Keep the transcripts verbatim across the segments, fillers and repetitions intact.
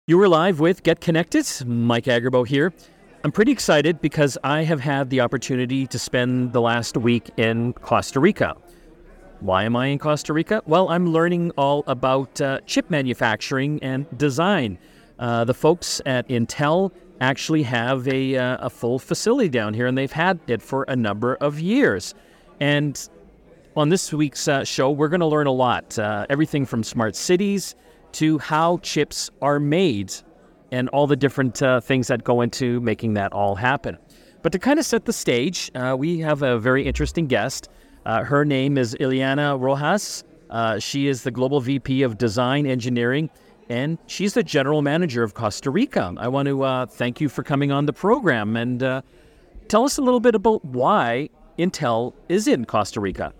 You were live with Get Connected. Mike Agerbo here. I'm pretty excited because I have had the opportunity to spend the last week in Costa Rica. Why am I in Costa Rica? Well, I'm learning all about uh, chip manufacturing and design. Uh, the folks at Intel actually have a, uh, a full facility down here, and they've had it for a number of years. And on this week's uh, show, we're going to learn a lot. Uh, everything from smart cities to how chips are made and all the different uh, things that go into making that all happen. But to kind of set the stage, uh, we have a very interesting guest. Uh, her name is Ileana Rojas. Uh, she is the Global V P of Design Engineering, and she's the General Manager of Costa Rica. I want to uh, thank you for coming on the program and uh, tell us a little bit about why Intel is in Costa Rica.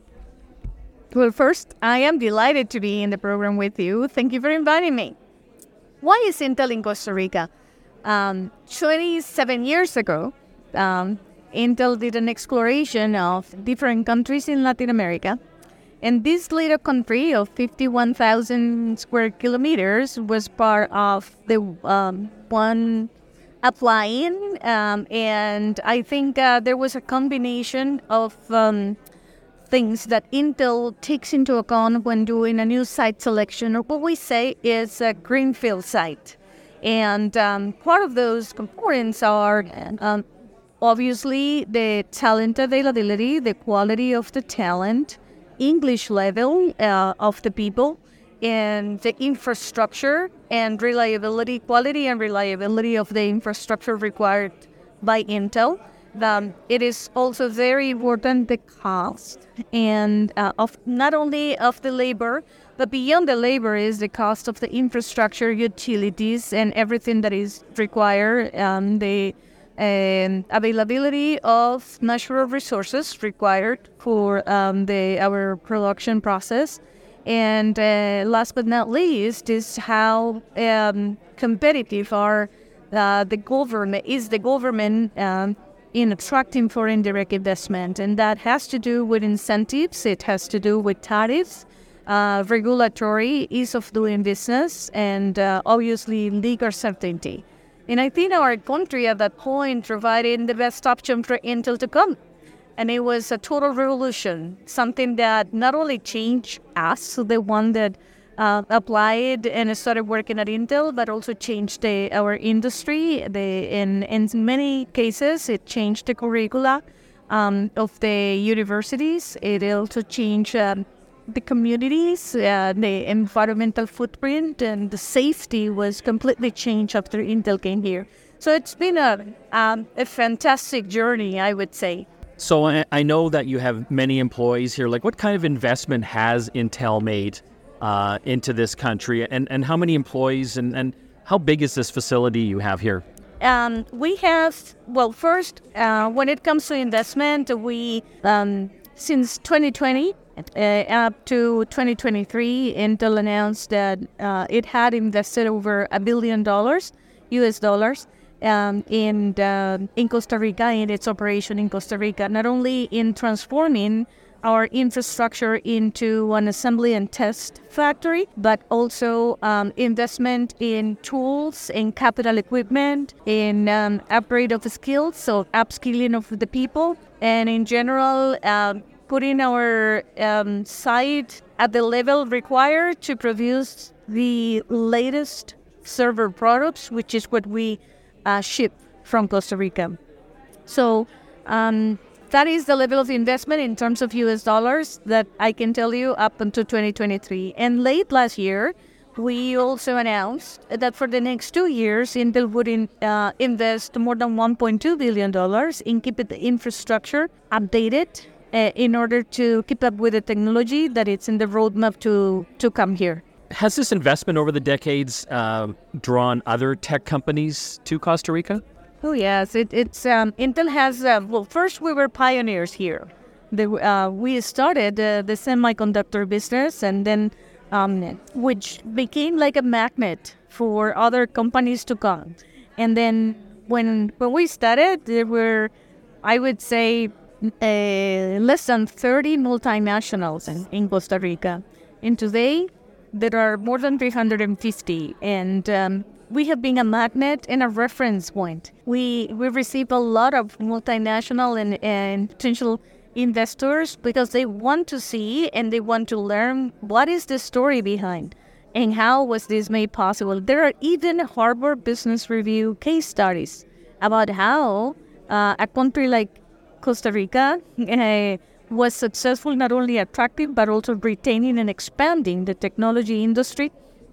Well, first, I am delighted to be in the program with you. Thank you for inviting me. Why is Intel in Costa Rica? Um, twenty-seven years ago, um, Intel did an exploration of different countries in Latin America. And this little country of fifty-one thousand square kilometers was part of the um, one applying. Um, and I think uh, there was a combination of Um, things that Intel takes into account when doing a new site selection, or what we say is a greenfield site. And um, part of those components are um, obviously the talent availability, the quality of the talent, English level uh, of the people, and the infrastructure and reliability, quality and reliability of the infrastructure required by Intel. Um, it is also very important the cost and uh, of not only of the labor, but beyond the labor is the cost of the infrastructure, utilities, and everything that is required. Um, the um, availability of natural resources required for um, the our production process, and uh, last but not least is how um, competitive are uh, the government is the government. Um, in attracting foreign direct investment. And that has to do with incentives, it has to do with tariffs, uh, regulatory ease of doing business, and uh, obviously legal certainty. And I think our country at that point provided the best option for Intel to come. And it was a total revolution, something that not only changed us, the one that Uh, applied and started working at Intel, but also changed the, our industry. The, in, in many cases, it changed the curricula um, of the universities. It also changed um, the communities, uh, the environmental footprint, and the safety was completely changed after Intel came here. So it's been a, um, a fantastic journey, I would say. So I, I know that you have many employees here. Like, what kind of investment has Intel made Uh, into this country, and, and how many employees and, and how big is this facility you have here? Um, we have, well, first, uh, when it comes to investment, we, um, since twenty twenty uh, up to twenty twenty-three, Intel announced that uh, it had invested over a billion dollars, U S dollars, um, in, uh, in Costa Rica, in its operation in Costa Rica, not only in transforming our infrastructure into an assembly and test factory, but also um, investment in tools, in capital equipment, in um, upgrade of skills, so upskilling of the people, and in general, um, putting our um, site at the level required to produce the latest server products, which is what we uh, ship from Costa Rica. So, um, that is the level of investment in terms of U S dollars that I can tell you up until twenty twenty-three. And late last year, we also announced that for the next two years, Intel would in, uh, invest more than one point two billion dollars in keeping the infrastructure updated uh, in order to keep up with the technology that it's in the roadmap to, to come here. Has this investment over the decades uh, drawn other tech companies to Costa Rica? Oh, yes. It, it's um, Intel has, uh, well, first we were pioneers here. The, uh, we started uh, the semiconductor business, and then um, which became like a magnet for other companies to come. And then when when we started, there were, I would say, uh, less than thirty multinationals in, in Costa Rica. And today, there are more than three hundred fifty. And um, we have been a magnet and a reference point. We we receive a lot of multinational and, and potential investors because they want to see and they want to learn what is the story behind and how was this made possible. There are even Harvard Business Review case studies about how uh, a country like Costa Rica uh, was successful, not only attracting but also retaining and expanding the technology industry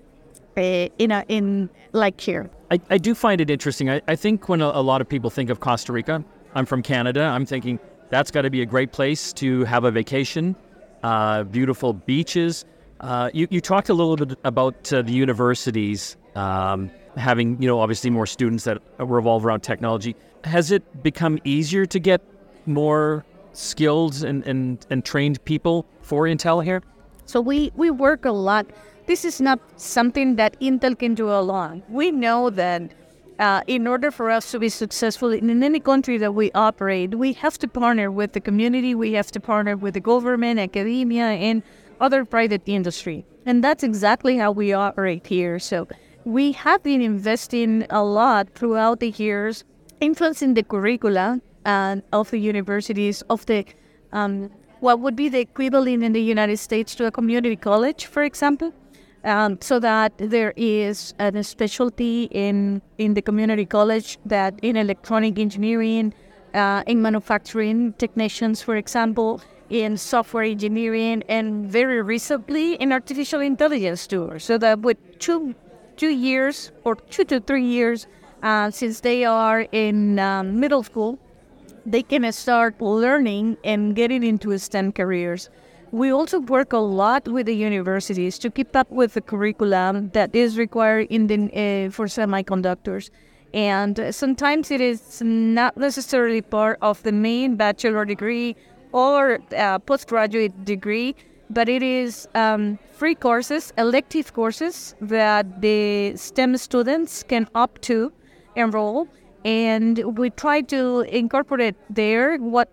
uh, in a, in like here. I, I do find it interesting. I, I think when a, a lot of people think of Costa Rica, I'm from Canada, I'm thinking that's got to be a great place to have a vacation, uh, beautiful beaches. Uh, you, you talked a little bit about uh, the universities um, having, you know, obviously more students that revolve around technology. Has it become easier to get more skilled and, and, and trained people for Intel here? So we, we work a lot. This is not something that Intel can do alone. We know that uh, in order for us to be successful in, in any country that we operate, we have to partner with the community, we have to partner with the government, academia, and other private industry. And that's exactly how we operate here. So we have been investing a lot throughout the years, influencing the curricula uh, of the universities, of the um, what would be the equivalent in the United States to a community college, for example, um, so that there is a specialty in, in the community college that in electronic engineering, uh, in manufacturing technicians, for example, in software engineering, and very recently in artificial intelligence too. So that with two two years or two to three years uh, since they are in um, middle school, they can start learning and getting into STEM careers. We also work a lot with the universities to keep up with the curriculum that is required in the, uh, for semiconductors. And uh, sometimes it is not necessarily part of the main bachelor degree or uh, postgraduate degree, but it is um, free courses, elective courses that the STEM students can opt to enroll. And we try to incorporate there what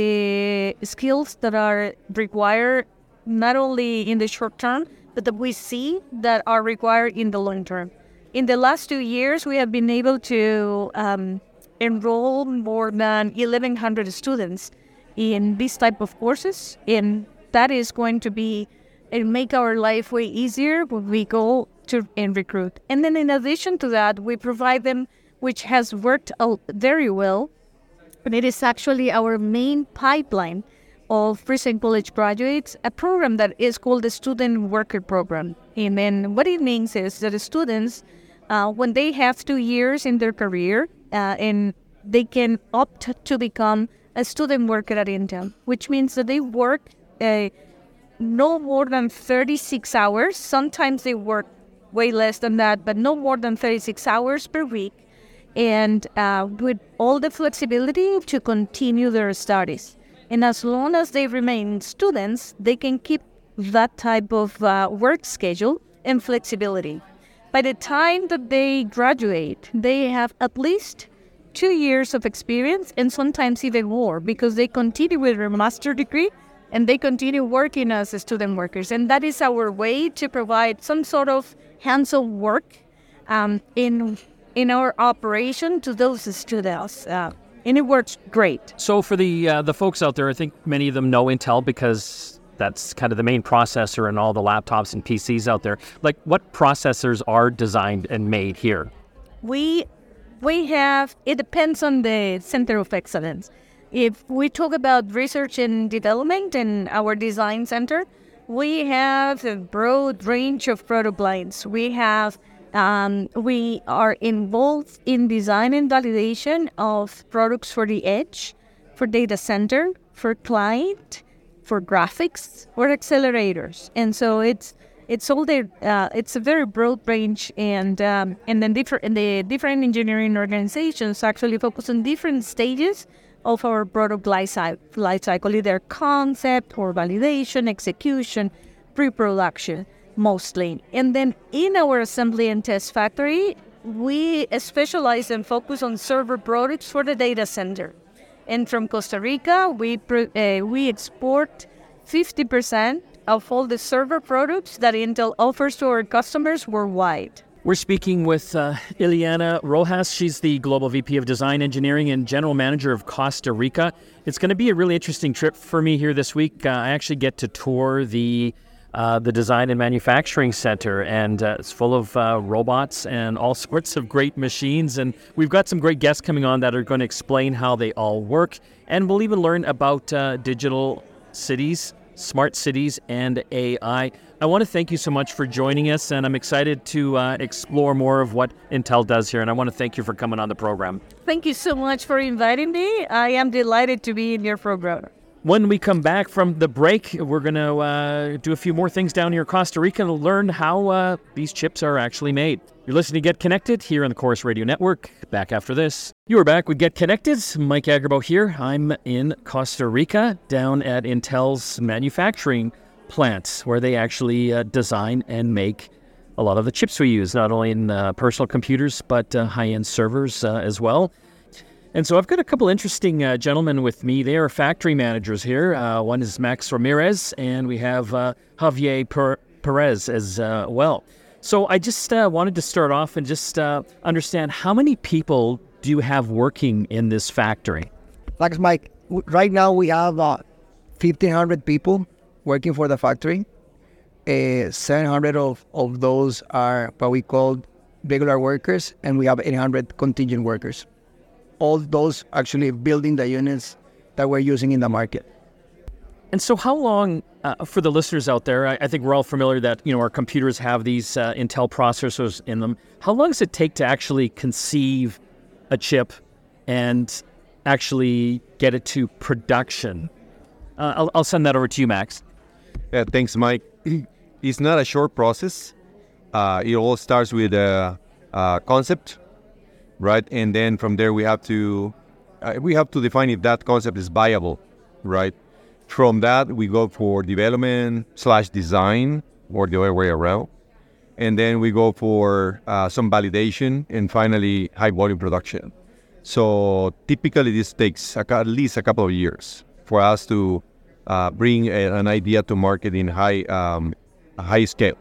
the skills that are required, not only in the short term, but that we see that are required in the long term. In the last two years, we have been able to um, enroll more than eleven hundred students in this type of courses, and that is going to be and make our life way easier when we go to and recruit. And then in addition to that, we provide them, which has worked out very well, and it is actually our main pipeline of recent college graduates, a program that is called the Student Worker Program. And then what it means is that the students, uh, when they have two years in their career, uh, and they can opt to become a student worker at Intel, which means that they work uh, no more than thirty-six hours. Sometimes they work way less than that, but no more than thirty-six hours per week, and uh, with all the flexibility to continue their studies. And as long as they remain students, they can keep that type of uh, work schedule and flexibility. By the time that they graduate, they have at least two years of experience and sometimes even more, because they continue with their master degree and they continue working as student workers. And that is our way to provide some sort of hands-on work um, in in our operation to those students. Uh, and it works great. So for the uh, the folks out there, I think many of them know Intel because that's kind of the main processor in all the laptops and P Cs out there. Like, what processors are designed and made here? We we have, it depends on the center of excellence. If we talk about research and development in our design center, we have a broad range of product lines. We have, um, we are involved in design and validation of products for the edge, for data center, for client, for graphics, or accelerators. And so it's it's all there. Uh, it's a very broad range, and um, and then different and the different engineering organizations actually focus on different stages of our product life cycle, either concept or validation, execution, pre-production, mostly. And then in our assembly and test factory, we specialize and focus on server products for the data center. And from Costa Rica, we uh, we export fifty percent of all the server products that Intel offers to our customers worldwide. We're speaking with uh, Ileana Rojas. She's the Global V P of Design Engineering and General Manager of Costa Rica. It's going to be a really interesting trip for me here this week. Uh, I actually get to tour the uh, the Design and Manufacturing Center, and uh, it's full of uh, robots and all sorts of great machines. And we've got some great guests coming on that are going to explain how they all work. And we'll even learn about uh, digital cities, smart cities, and A I. I want to thank you so much for joining us, and I'm excited to uh, explore more of what Intel does here, and I want to thank you for coming on the program. Thank you so much for inviting me. I am delighted to be in your program. When we come back from the break, we're going to uh, do a few more things down here in Costa Rica and learn how uh, these chips are actually made. You're listening to Get Connected here on the Chorus Radio Network. Back after this. You are back with Get Connected. Mike Agrabo here. I'm in Costa Rica, down at Intel's manufacturing plant, where they actually uh, design and make a lot of the chips we use, not only in uh, personal computers, but uh, high-end servers uh, as well. And so I've got a couple interesting uh, gentlemen with me. They are factory managers here. Uh, one is Max Ramirez, and we have uh, Javier per- Perez as uh, well. So I just uh, wanted to start off and just uh, understand, how many people do you have working in this factory? Thanks, Mike. Right now we have uh, fifteen hundred people working for the factory. Uh, seven hundred of, of those are what we call regular workers, and we have eight hundred contingent workers. All those actually building the units that we're using in the market. And so how long, uh, for the listeners out there, I, I think we're all familiar that, you know, our computers have these uh, Intel processors in them. How long does it take to actually conceive a chip and actually get it to production? Uh, I'll, I'll send that over to you, Max. Yeah, thanks, Mike. It's not a short process. Uh, it all starts with a, a concept, right? And then from there we have to uh, we have to define if that concept is viable, right? From that we go for development slash design, or the other way around, and then we go for uh, some validation, and finally high volume production. So typically this takes a, at least a couple of years for us to uh, bring a, an idea to market in high um, high scale.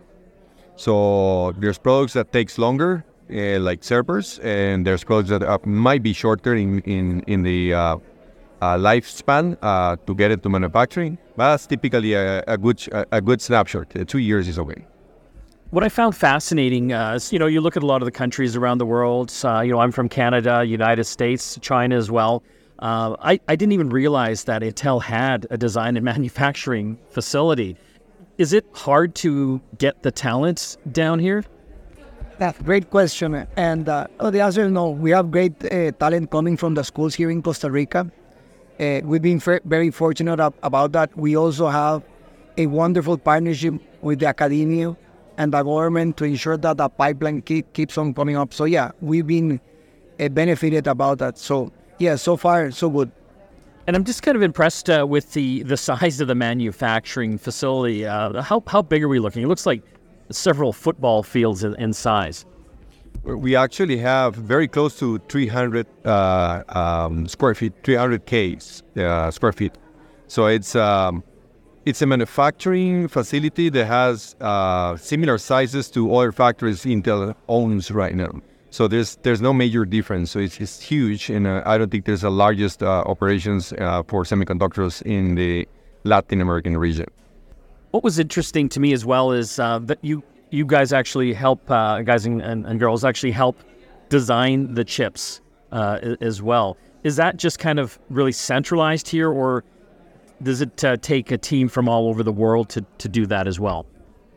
So there's products that takes longer, uh, like servers, and there's products that uh, might be shorter in in in the uh, uh, lifespan uh, to get it to manufacturing. But that's typically a, a good a, a good snapshot. Uh, two years is okay. What I found fascinating uh, is, you know, you look at a lot of the countries around the world. Uh, you know, I'm from Canada, United States, China as well. Uh, I, I didn't even realize that Intel had a design and manufacturing facility. Is it hard to get the talent down here? That's a great question. And uh, oh, the answer is no. We have great uh, talent coming from the schools here in Costa Rica. Uh, we've been f- very fortunate ab- about that. We also have a wonderful partnership with the academia and the government to ensure that the pipeline keep, keeps on coming up. So yeah, we've been uh, benefited about that. So yeah, so far so good. And I'm just kind of impressed uh, with the, the size of the manufacturing facility. Uh, how how big are we looking? It looks like several football fields in, in size. We actually have very close to three hundred uh, um, square feet, three hundred K uh, square feet. So it's um, it's a manufacturing facility that has uh, similar sizes to other factories Intel owns right now. So there's there's no major difference. So it's, it's huge, and uh, I don't think there's the largest uh, operations uh, for semiconductors in the Latin American region. What was interesting to me as well is uh, that you you guys actually help, uh, guys and, and, and girls actually help design the chips uh, as well. Is that just kind of really centralized here, or does it uh, take a team from all over the world to, to do that as well?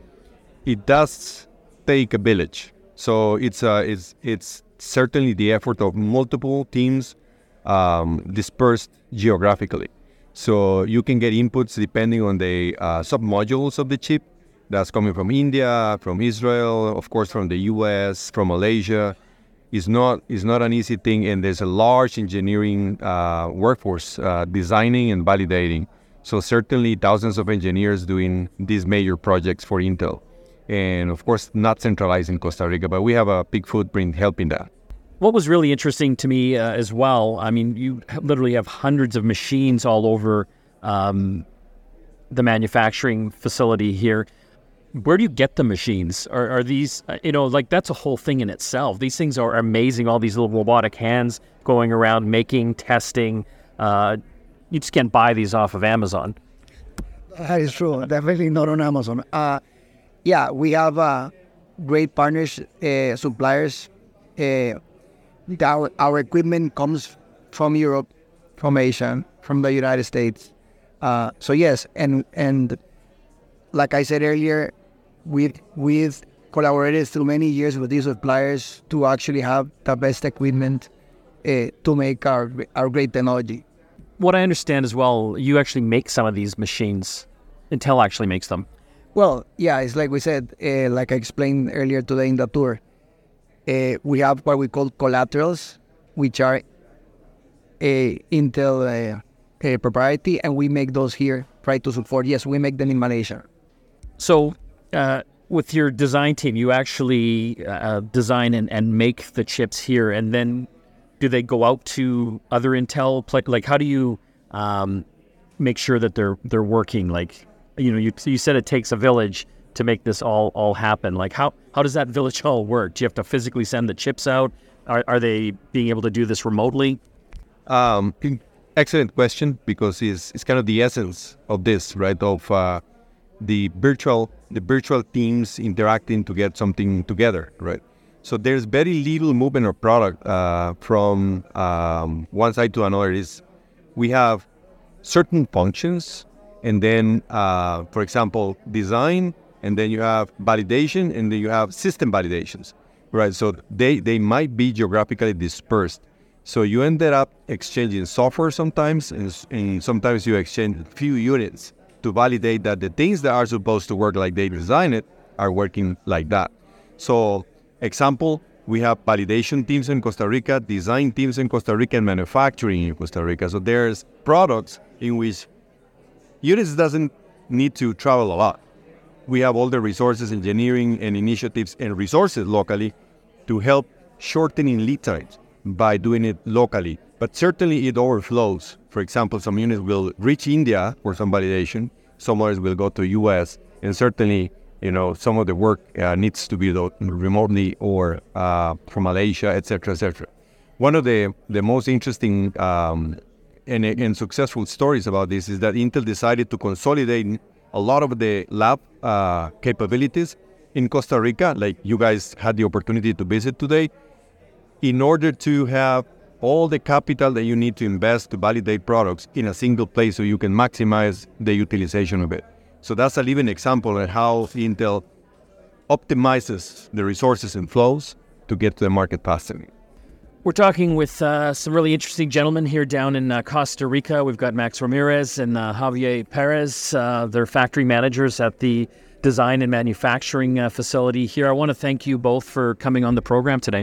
It does take a village. So it's uh, it's it's certainly the effort of multiple teams um, dispersed geographically. So you can get inputs depending on the uh, sub-modules of the chip. That's coming from India, from Israel, of course from the U S, from Malaysia. It's not it's not an easy thing, and there's a large engineering uh, workforce uh, designing and validating. So certainly thousands of engineers doing these major projects for Intel. And of course, not centralized in Costa Rica, but we have a big footprint helping that. What was really interesting to me uh, as well, I mean, you literally have hundreds of machines all over um, the manufacturing facility here. where do you get the machines? Are, are these, uh, you know, like that's a whole thing in itself. These things are amazing. All these little robotic hands going around making, testing. Uh, you just can't buy these off of Amazon. That is true. Definitely not on Amazon. Uh, yeah, we have uh, great partners, uh, suppliers. Uh, our, our equipment comes from Europe, from Asia, from the United States. Uh, so yes, and and like I said earlier, we've, we've collaborated through many years with these suppliers to actually have the best equipment uh, to make our our great technology. What I understand as well, you actually make some of these machines. Intel actually makes them. Well, yeah, it's like we said, uh, like I explained earlier today in the tour, uh, we have what we call collaterals, which are a Intel uh, uh, proprietary, and we make those here, try to support. Yes, we make them in Malaysia. So uh, with your design team, you actually uh, design and, and make the chips here, and then do they go out to other Intel? Pl- like, how do you um, make sure that they're they're working? Like, you know, you you said it takes a village to make this all all happen. Like, how how does that village all work? Do you have to physically send the chips out? Are are they being able to do this remotely? Um, excellent question, because it's it's kind of the essence of this, right? Of uh, the virtual the virtual teams interacting to get something together, right? So there's very little movement of product uh, from um, one side to another. Is we have certain functions, and then, uh, for example, design, and then you have validation, and then you have system validations, right? So they, they might be geographically dispersed. So you ended up exchanging software sometimes, and, and sometimes you exchange a few units to validate that the things that are supposed to work like they designed it are working like that. So example, we have validation teams in Costa Rica, design teams in Costa Rica, and manufacturing in Costa Rica. So there's products in which units doesn't need to travel a lot. We have all the resources, engineering, and initiatives and resources locally to help shortening lead times by doing it locally. But certainly it overflows. For example, some units will reach India for some validation, some others will go to U S, and certainly, you know, some of the work uh, needs to be done remotely or uh, from Malaysia, et cetera, et cetera. One of the, the most interesting um, and, and successful stories about this is that Intel decided to consolidate a lot of the lab uh, capabilities in Costa Rica, like you guys had the opportunity to visit today, in order to have all the capital that you need to invest to validate products in a single place so you can maximize the utilization of it. So that's a living example of how Intel optimizes the resources and flows to get to the market faster. We're talking with uh, some really interesting gentlemen here down in uh, Costa Rica. We've got Max Ramirez and uh, Javier Perez. Uh, they're factory managers at the design and manufacturing uh, facility here. I want to thank you both for coming on the program today.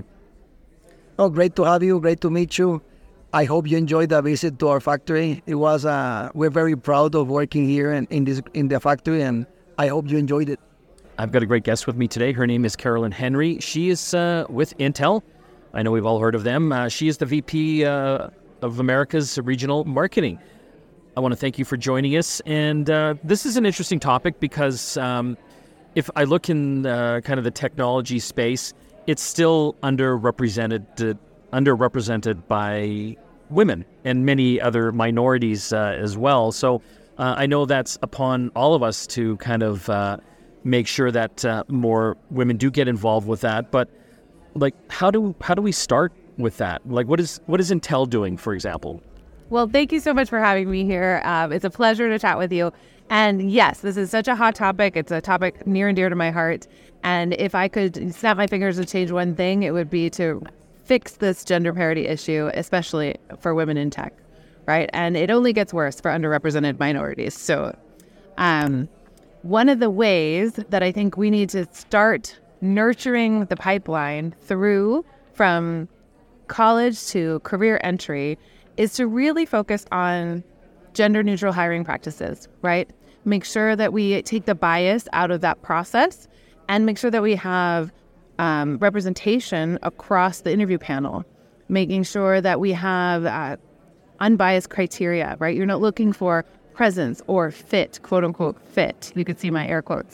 Oh, great to have you. Great to meet you. I hope you enjoyed the visit to our factory. It was, uh, we're very proud of working here in, in this in the factory, and I hope you enjoyed it. I've got a great guest with me today. Her name is Carolyn Henry. She is uh, with Intel. I know we've all heard of them. Uh, she is the V P uh, of America's Regional Marketing. I want to thank you for joining us. And uh, this is an interesting topic because um, if I look in uh, kind of the technology space, it's still underrepresented, uh, underrepresented by women and many other minorities uh, as well. So uh, I know that's upon all of us to kind of uh, make sure that uh, more women do get involved with that. But like, how do how do we start with that? Like, what is what is Intel doing, for example? Well, thank you so much for having me here. Um, it's a pleasure to chat with you. And yes, this is such a hot topic. It's a topic near and dear to my heart. And if I could snap my fingers and change one thing, it would be to fix this gender parity issue, especially for women in tech, right? And it only gets worse for underrepresented minorities. So um, one of the ways that I think we need to start nurturing the pipeline through from college to career entry is to really focus on gender neutral hiring practices, right? Make sure that we take the bias out of that process and make sure that we have um, representation across the interview panel, making sure that we have uh, unbiased criteria, right? You're not looking for presence or fit, quote unquote fit. You could see my air quotes.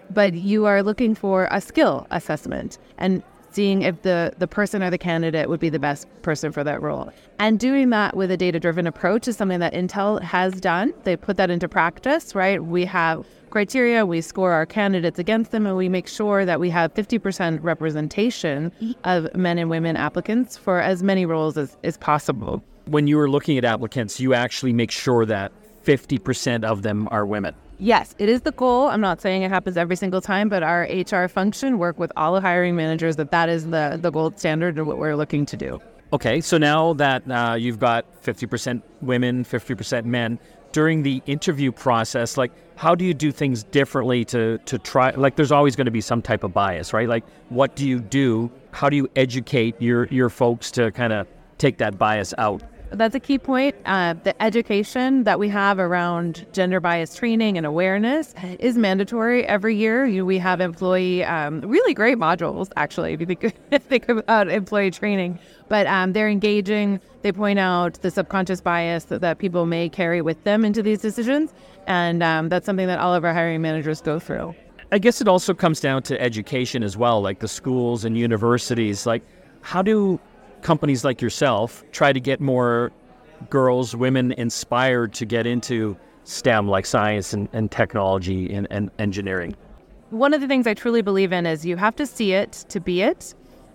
but you are looking for a skill assessment and seeing if the, the person or the candidate would be the best person for that role. And doing that with a data-driven approach is something that Intel has done. They put that into practice, right? We have criteria, we score our candidates against them, and we make sure that we have fifty percent representation of men and women applicants for as many roles as, as possible. When you were looking at applicants, you actually make sure that fifty percent of them are women. Yes, it is the goal. I'm not saying it happens every single time, but our H R function work with all the hiring managers that that is the, the gold standard of what we're looking to do. Okay, so now that uh, you've got fifty percent women, fifty percent men, during the interview process, like how do you do things differently to, to try, like there's always going to be some type of bias, right? Like what do you do? How do you educate your, your folks to kind of take that bias out? That's a key point. Uh, the education that we have around gender bias training and awareness is mandatory every year. You, we have employee, um, really great modules, actually, if you think, think about employee training. But um, they're engaging. They point out the subconscious bias that, that people may carry with them into these decisions. And um, that's something that all of our hiring managers go through. I guess it also comes down to education as well, like the schools and universities. Like, how do companies like yourself try to get more girls, women inspired to get into STEM, like science and, and technology and, and engineering? One of the things I truly believe in is you have to see it to be it.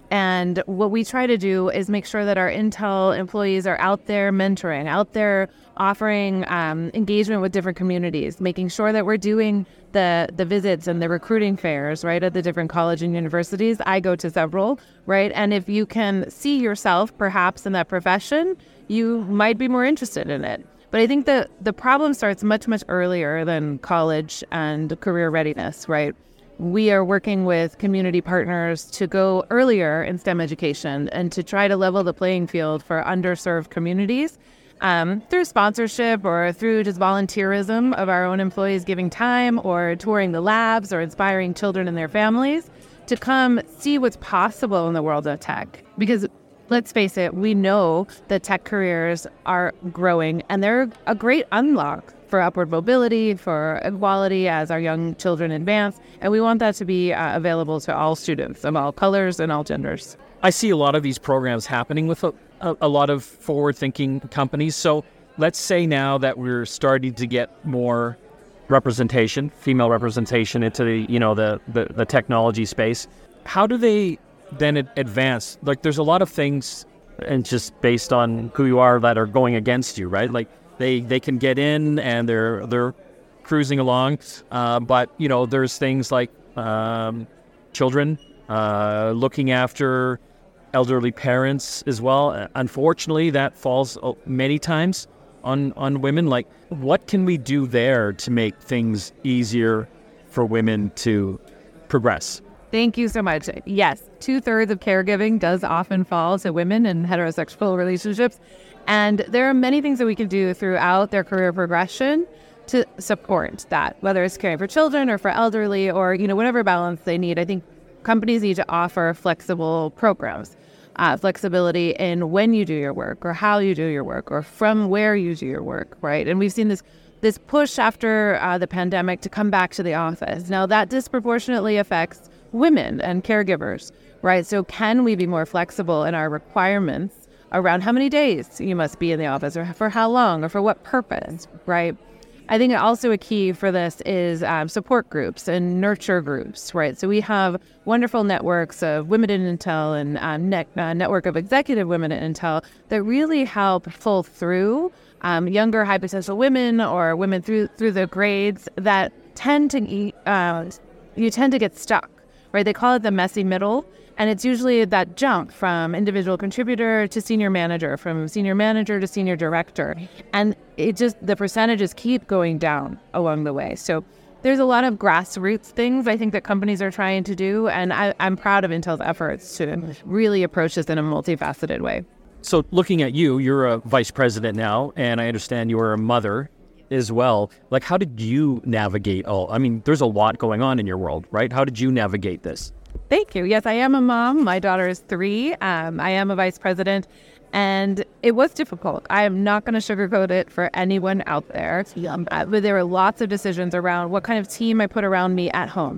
And what we try to do is make sure that our Intel employees are out there mentoring, out there offering um, engagement with different communities, making sure that we're doing the the visits and the recruiting fairs, right, at the different college and universities. I go to several, right? And if you can see yourself perhaps in that profession, you might be more interested in it. But I think the, the problem starts much, much earlier than college and career readiness, right? We are working with community partners to go earlier in STEM education and to try to level the playing field for underserved communities um, through sponsorship or through just volunteerism of our own employees giving time or touring the labs or inspiring children and their families to come see what's possible in the world of tech. Because let's face it, we know that tech careers are growing and they're a great unlock for upward mobility, for equality as our young children advance. And we want that to be uh, available to all students of all colors and all genders. I see a lot of these programs happening with a, a, a lot of forward-thinking companies. So let's say now that we're starting to get more representation, female representation into the, you know, the, the, the technology space. How do they then advance? Like there's a lot of things, and just based on who you are, that are going against you, right? Like they, they can get in and they're they're cruising along, uh, but you know there's things like um, children, uh, looking after elderly parents as well. Unfortunately, that falls many times on on women. Like, what can we do there to make things easier for women to progress? Thank you so much. Yes, two-thirds of caregiving does often fall to women in heterosexual relationships. And there are many things that we can do throughout their career progression to support that, whether it's caring for children or for elderly or, you know, whatever balance they need. I think companies need to offer flexible programs, uh, flexibility in when you do your work or how you do your work or from where you do your work, right? And we've seen this this push after uh, the pandemic to come back to the office. Now, that disproportionately affects women and caregivers, right? So can we be more flexible in our requirements around how many days you must be in the office or for how long or for what purpose, right? I think also a key for this is um, support groups and nurture groups, right? So we have wonderful networks of Women in Intel and uh, net, uh, network of executive women at Intel that really help pull through um, younger high potential women or women through through the grades that tend to uh, you tend to get stuck, right? They call it the messy middle. And it's usually that jump from individual contributor to senior manager, from senior manager to senior director. And it just, the percentages keep going down along the way. So there's a lot of grassroots things I think that companies are trying to do. And I, I'm proud of Intel's efforts to really approach this in a multifaceted way. So looking at you, you're a vice president now, and I understand you're a mother as well. Like, how did you navigate all? I mean, there's a lot going on in your world, right? How did you navigate this? Thank you. Yes, I am a mom. My daughter is three. Um, I am a vice president, and it was difficult. I am not going to sugarcoat it for anyone out there. Um, uh, but there were lots of decisions around what kind of team I put around me at home,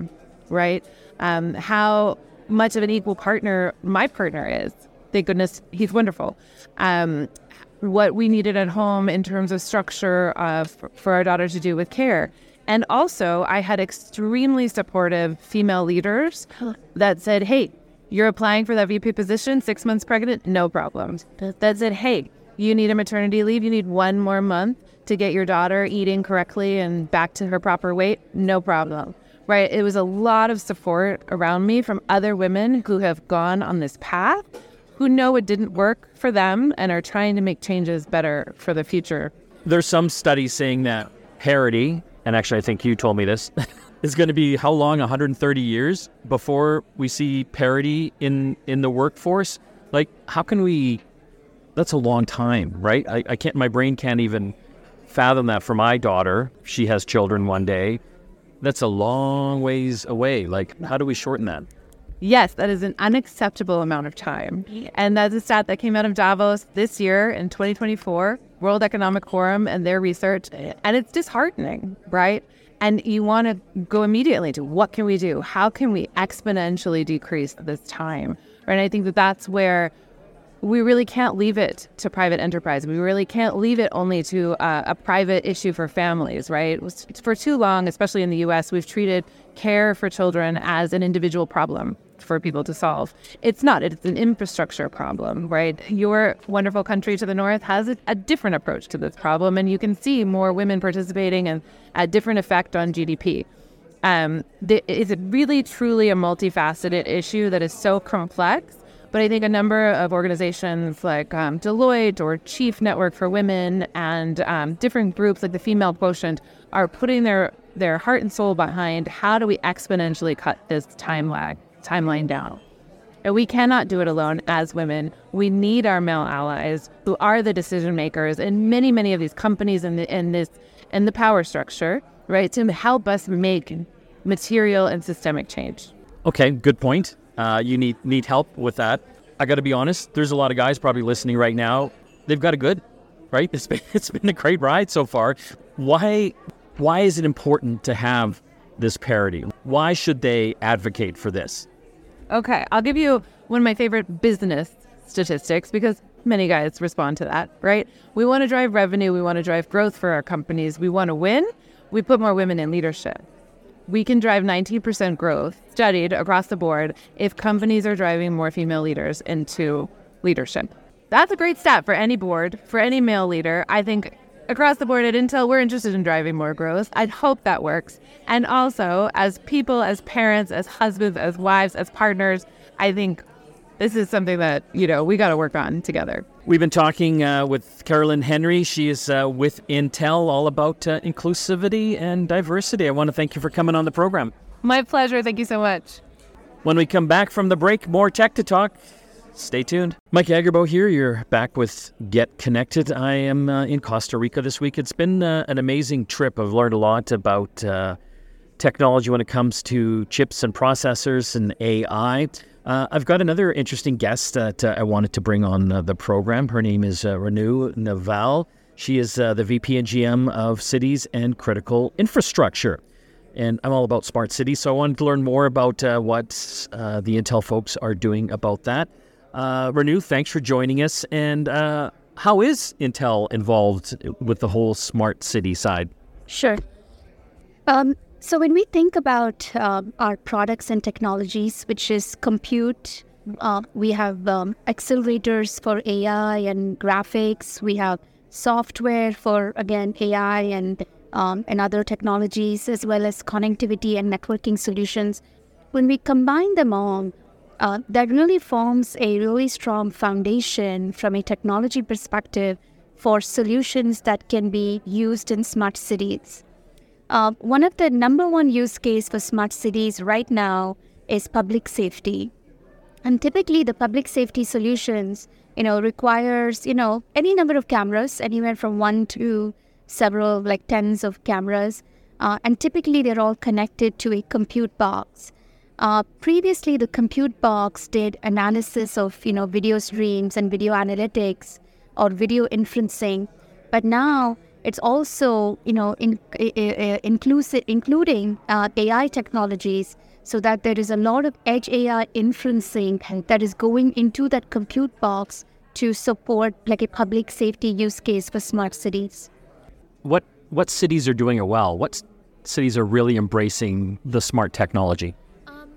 right? Um, how much of an equal partner my partner is. Thank goodness he's wonderful. Um, what we needed at home in terms of structure uh, for, for our daughter to do with care. And also, I had extremely supportive female leaders that said, hey, you're applying for that V P position, six months pregnant, no problem. That said, hey, you need a maternity leave, you need one more month to get your daughter eating correctly and back to her proper weight, no problem, right? It was a lot of support around me from other women who have gone on this path, who know it didn't work for them and are trying to make changes better for the future. There's some studies saying that parity, and actually I think you told me this, is going to be how long, one hundred thirty years before we see parity in, in the workforce? Like, how can we, that's a long time, right? I, I can't, my brain can't even fathom that for my daughter. She has children one day. That's a long ways away. Like, how do we shorten that? Yes, that is an unacceptable amount of time. And that's a stat that came out of Davos this year in twenty twenty-four, World Economic Forum and their research. And it's disheartening, right? And you want to go immediately to what can we do? How can we exponentially decrease this time? Right? And I think that that's where we really can't leave it to private enterprise. We really can't leave it only to uh, a private issue for families, right? For too long, especially in the U S, we've treated care for children as an individual problem for people to solve. It's not. It's an infrastructure problem, right? Your wonderful country to the north has a, a different approach to this problem, and you can see more women participating and a different effect on G D P. Um, th- is it really, truly a multifaceted issue that is so complex? But I think a number of organizations like um, Deloitte or Chief Network for Women and um, different groups like the Female Quotient are putting their, their heart and soul behind how do we exponentially cut this time lag, timeline down. And we cannot do it alone as women. We need our male allies who are the decision makers in many, many of these companies and in, in this and the power structure, right, to help us make material and systemic change. Okay, good point. Uh, you need need help with that. I got to be honest, there's a lot of guys probably listening right now. They've got it good, right? It's been, it's been a great ride so far. Why why is it important to have this parity? Why should they advocate for this? Okay, I'll give you one of my favorite business statistics because many guys respond to that, right? We want to drive revenue. We want to drive growth for our companies. We want to win. We put more women in leadership. We can drive nineteen percent growth, studied across the board, if companies are driving more female leaders into leadership. That's a great stat for any board, for any male leader. I think across the board at Intel, we're interested in driving more growth. I'd hope that works. And also, as people, as parents, as husbands, as wives, as partners, I think this is something that, you know, we got to work on together. We've been talking uh, with Carolyn Henry. She is uh, with Intel, all about uh, inclusivity and diversity. I want to thank you for coming on the program. My pleasure. Thank you so much. When we come back from the break, more tech to talk. Stay tuned. Mike Agerbo here. You're back with Get Connected. I am uh, in Costa Rica this week. It's been uh, an amazing trip. I've learned a lot about uh, technology when it comes to chips and processors and A I. Uh, I've got another interesting guest that uh, I wanted to bring on uh, the program. Her name is uh, Renu Naval. She is uh, the V P and G M of Cities and Critical Infrastructure. And I'm all about smart cities, so I wanted to learn more about uh, what uh, the Intel folks are doing about that. Uh, Renu, thanks for joining us. And uh, how is Intel involved with the whole smart city side? Sure. Um, so when we think about uh, our products and technologies, which is compute, uh, we have um, accelerators for A I and graphics. We have software for, again, A I and um, and other technologies, as well as connectivity and networking solutions. When we combine them all, uh, that really forms a really strong foundation from a technology perspective for solutions that can be used in smart cities. Uh, one of the number one use case for smart cities right now is public safety. And typically the public safety solutions, you know, requires, you know, any number of cameras, anywhere from one to several, like tens of cameras. Uh, and typically they're all connected to a compute box. Uh, previously, the compute box did analysis of, you know, video streams and video analytics or video inferencing. But now it's also, you know, in, uh, inclusive, including uh, A I technologies so that there is a lot of edge A I inferencing that is going into that compute box to support like a public safety use case for smart cities. What what cities are doing it well? What cities are really embracing the smart technology? Um,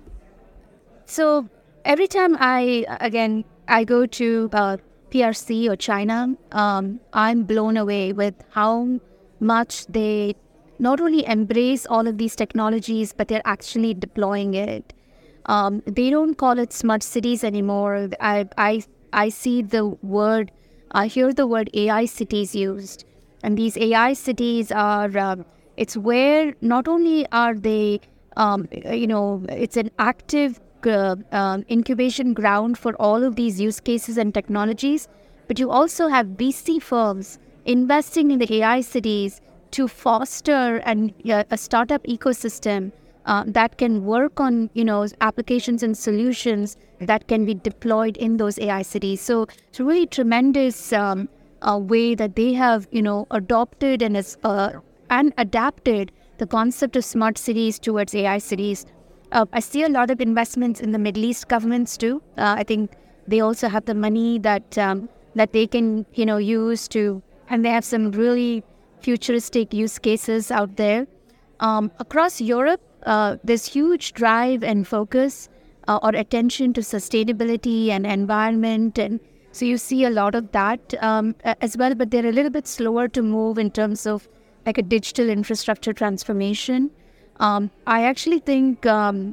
so every time I, again, I go to uh, P R C or China, um, I'm blown away with how much they not only embrace all of these technologies, but they're actually deploying it. Um, they don't call it smart cities anymore. I, I, I see the word, I hear the word A I cities used. And these A I cities are, uh, it's where not only are they, um, you know, it's an active uh, um, incubation ground for all of these use cases and technologies, but you also have V C firms investing in the A I cities to foster and uh, a startup ecosystem uh, that can work on, you know, applications and solutions that can be deployed in those A I cities. So it's a really tremendous um, uh, way that they have, you know, adopted and uh, and adapted the concept of smart cities towards A I cities. Uh, I see a lot of investments in the Middle East governments too. Uh, I think they also have the money that um, that they can, you know, use to, and they have some really futuristic use cases out there. Um, across Europe, uh, there's huge drive and focus uh, or attention to sustainability and environment, and so you see a lot of that um, as well. But they're a little bit slower to move in terms of like a digital infrastructure transformation. Um, I actually think um,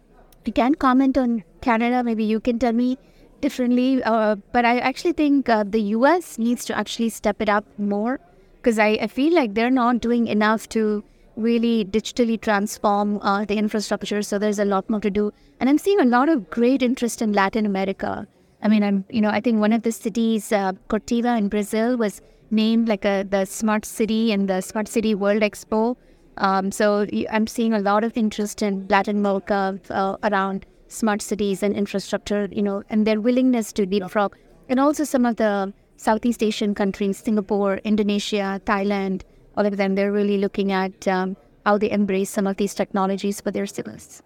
I can't comment on Canada. Maybe you can tell me differently. Uh, but I actually think uh, the U S needs to actually step it up more, because I, I feel like they're not doing enough to really digitally transform uh, the infrastructure. So there's a lot more to do. And I'm seeing a lot of great interest in Latin America. I mean, I'm, you know, I think one of the cities, uh, Curitiba in Brazil, was named like a the smart city in the Smart City World Expo. Um, so I'm seeing a lot of interest in Latin America uh, around smart cities and infrastructure, you know, and their willingness to leapfrog. And also some of the Southeast Asian countries, Singapore, Indonesia, Thailand, all of them, they're really looking at um, how they embrace some of these technologies for their cities.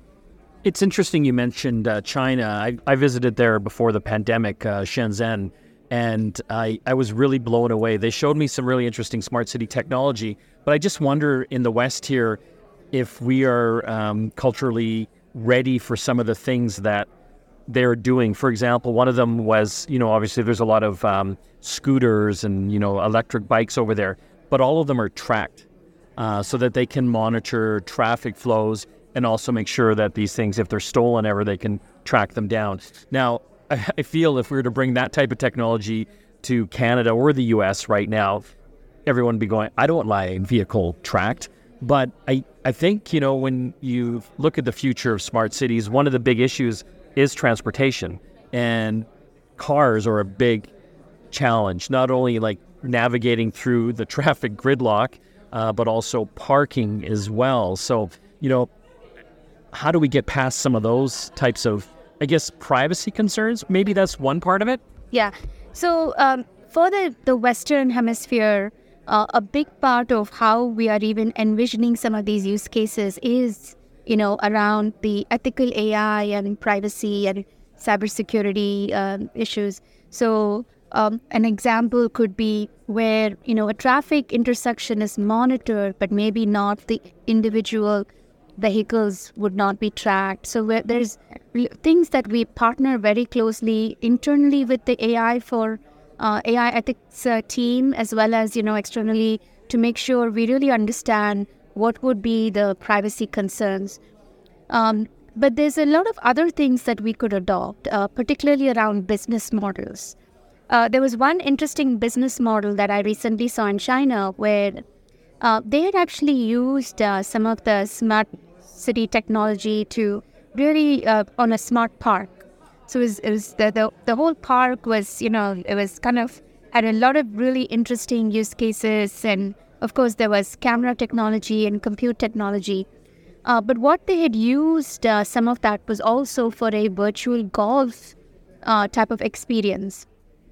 It's interesting you mentioned uh, China. I, I visited there before the pandemic, uh, Shenzhen, and I, I was really blown away. They showed me some really interesting smart city technology, but I just wonder in the West here if we are um, culturally ready for some of the things that they're doing. For example, one of them was, you know, obviously there's a lot of um, scooters and, you know, electric bikes over there, but all of them are tracked uh, so that they can monitor traffic flows and also make sure that these things, if they're stolen ever, they can track them down. Now, I, I feel if we were to bring that type of technology to Canada or the U S right now, everyone would be going, I don't want my vehicle tracked. But I, I think, you know, when you look at the future of smart cities, one of the big issues is transportation, and cars are a big challenge, not only like navigating through the traffic gridlock, uh, but also parking as well. So, you know, how do we get past some of those types of, I guess, privacy concerns? Maybe that's one part of it. Yeah. So um, for the, the Western Hemisphere, uh, a big part of how we are even envisioning some of these use cases is, you know, around the ethical A I and privacy and cybersecurity um, issues. So um, an example could be where, you know, a traffic intersection is monitored, but maybe not the individual vehicles would not be tracked. So where there's things that we partner very closely internally with the A I for uh, A I ethics uh, team, as well as, you know, externally, to make sure we really understand what would be the privacy concerns. Um, but there's a lot of other things that we could adopt, uh, particularly around business models. Uh, there was one interesting business model that I recently saw in China where uh, they had actually used uh, some of the smart city technology to really uh, on a smart park. So it was, it was the, the the whole park was, you know, it was kind of had a lot of really interesting use cases, and of course there was camera technology and compute technology. Uh, but what they had used, uh, some of that was also for a virtual golf uh, type of experience.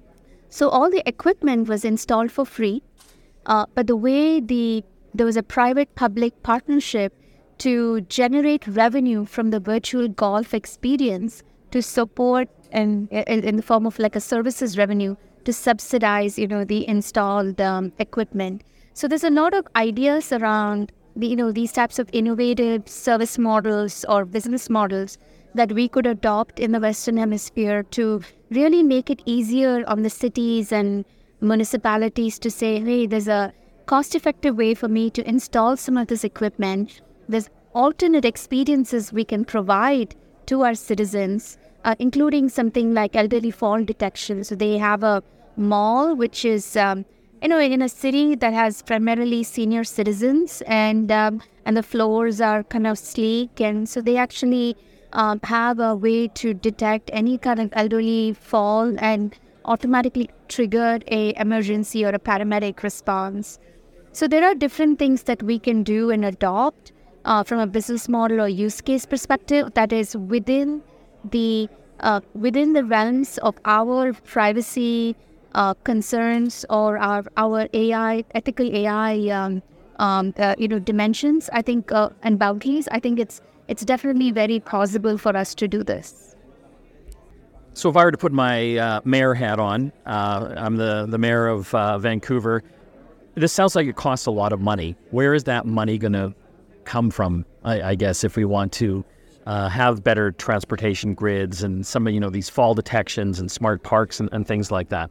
So all the equipment was installed for free, uh, but the way the there was a private-public partnership to generate revenue from the virtual golf experience to support and in, in the form of like a services revenue to subsidize, you know, the installed um, equipment. So there's a lot of ideas around the, you know, these types of innovative service models or business models that we could adopt in the Western Hemisphere to really make it easier on the cities and municipalities to say, hey, there's a cost-effective way for me to install some of this equipment. There's alternate experiences we can provide to our citizens, uh, including something like elderly fall detection. So they have a mall, which is, um, you know, in a city that has primarily senior citizens, and um, and the floors are kind of sleek, and so they actually um, have a way to detect any kind of elderly fall and automatically trigger a emergency or a paramedic response. So there are different things that we can do and adopt uh, from a business model or use case perspective that is within the uh, within the realms of our privacy uh, concerns or our our A I ethical A I um, um, uh, you know dimensions. I think uh, and boundaries. I think it's it's definitely very possible for us to do this. So if I were to put my uh, mayor hat on, uh, I'm the, the mayor of uh, Vancouver. This sounds like it costs a lot of money. Where is that money going to come from, I, I guess, if we want to uh, have better transportation grids and some of, you know, these fall detections and smart parks and, and things like that?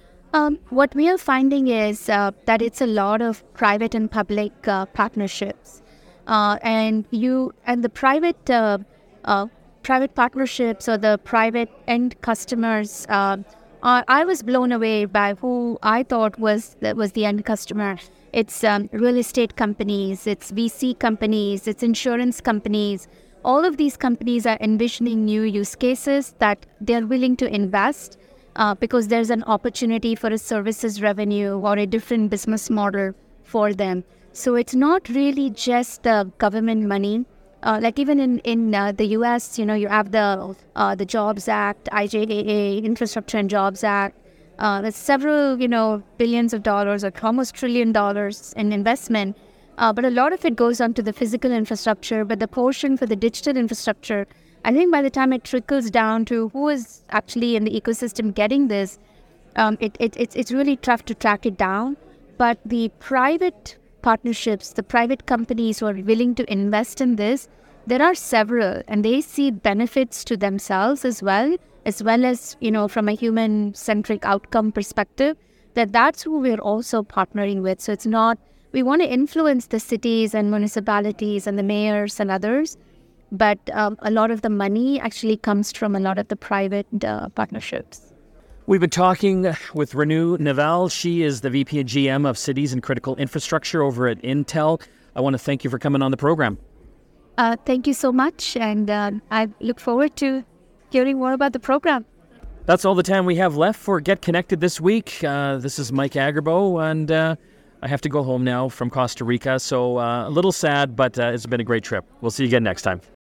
Um, what we are finding is uh, that it's a lot of private and public uh, partnerships. Uh, and you and the private uh, uh, private partnerships or the private end customers, uh, uh, I was blown away by who I thought was that was the end customer. It's um, real estate companies, it's V C companies, it's insurance companies. All of these companies are envisioning new use cases that they're willing to invest uh, because there's an opportunity for a services revenue or a different business model for them. So it's not really just the government money. Uh, like even in, in uh, the U S, you know, you have the uh, the Jobs Act, I J A A, Infrastructure and Jobs Act. Uh, there's several, you know, billions of dollars or almost trillion dollars in investment. Uh, but a lot of it goes onto the physical infrastructure. But the portion for the digital infrastructure, I think by the time it trickles down to who is actually in the ecosystem getting this, um, it, it it's it's really tough to track it down. But the private partnerships, the private companies who are willing to invest in this, there are several, and they see benefits to themselves as well, as well as, you know, from a human-centric outcome perspective, that that's who we're also partnering with. So it's not, we want to influence the cities and municipalities and the mayors and others, but um, a lot of the money actually comes from a lot of the private uh, partnerships. We've been talking with Renu Naval. She is the V P and G M of Cities and Critical Infrastructure over at Intel. I want to thank you for coming on the program. Uh, thank you so much, and uh, I look forward to hearing more about the program. That's all the time we have left for Get Connected this week. Uh, this is Mike Agerbo, and uh, I have to go home now from Costa Rica, so uh, a little sad, but uh, it's been a great trip. We'll see you again next time.